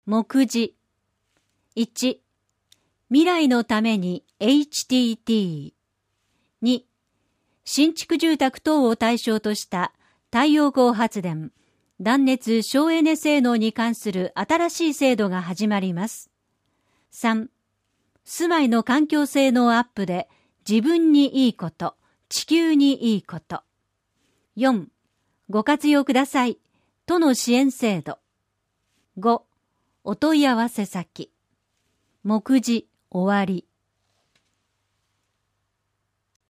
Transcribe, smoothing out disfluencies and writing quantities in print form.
目次。1、未来のために HTT。2、新築住宅等を対象とした太陽光発電、断熱省エネ性能に関する新しい制度が始まります。3、住まいの環境性能アップで自分にいいこと、地球にいいこと。4、ご活用ください。都の支援制度。5、お問い合わせ先。目次終わり。